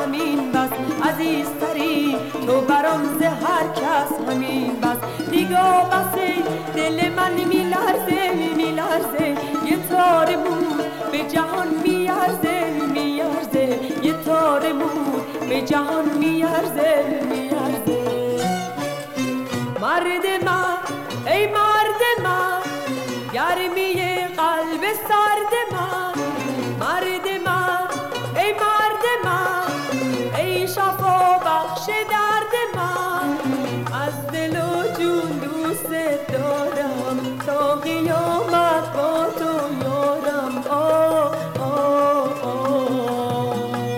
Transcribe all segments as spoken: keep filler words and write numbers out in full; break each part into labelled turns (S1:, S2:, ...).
S1: همین بس، عزیزتری تو برام ز هر کس همین بس. نگاه بسه دل من میلرزه میلرزه، یه تار مو به جهان میارزه میارزه، یه تار مو به جهان میارزه میارزه. مرد من ای مرد من، گرمی قلب سرد من. مرد من ای مرد من، ای شفا بخش درد من. از دل و جون دوست دارم، تا قیامت با تو یارم. آه آه آه.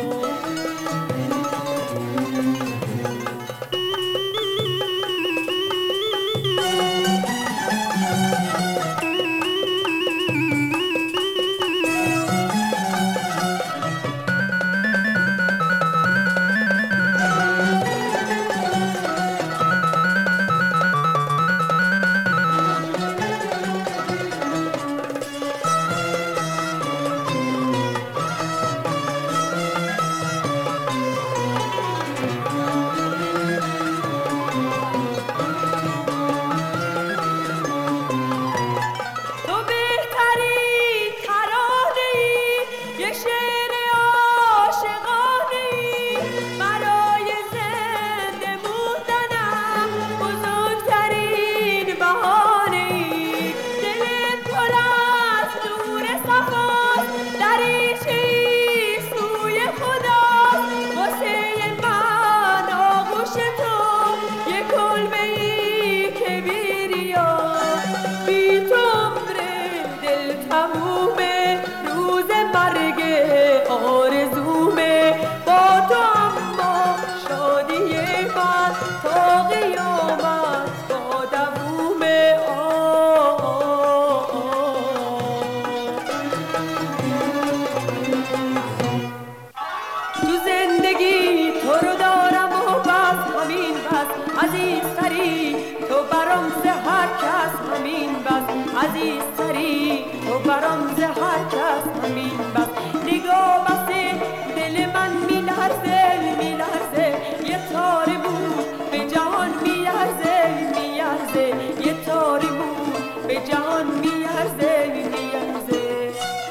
S1: عزیزتری تو برام ز هر کس همین بس، عزیزتری تو برام ز هر کس همین بس. نگاه بسه دل من میلرزه میلرزه، یه تار بود به جهان میارزه میارزه، یه تار بود به جهان میارزه میارزه.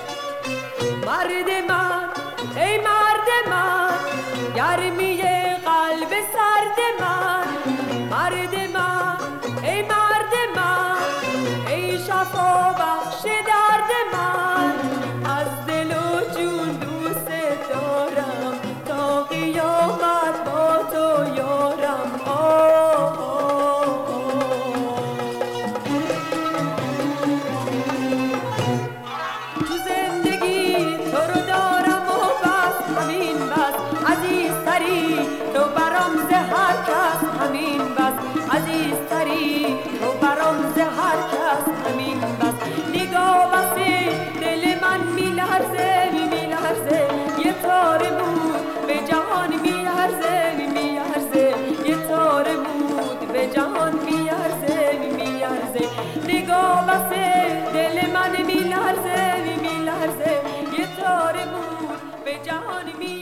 S1: مرد من ای مرد من، گرمی قلب سرد من. مرد من ای مرد من، ای شفا بخش درد من. از دل و جون دوست دارم، تا قیامت با تو یارم. آه آه آه. تو زندگی تو رو دارم و بس همین بس، عزیزتری تو برام ز هر کس همین بس، عزیزتری تو برام ز هر کس همین بس. نگاه بسه دل من میلرزه میلرزه، یه تار بود به جهان میارزه میارزه، یه تار بود به جهان میارزه میارزه. نگاه بسه دل من میلرزه میلرزه، یه تار بود به جهان میارزه.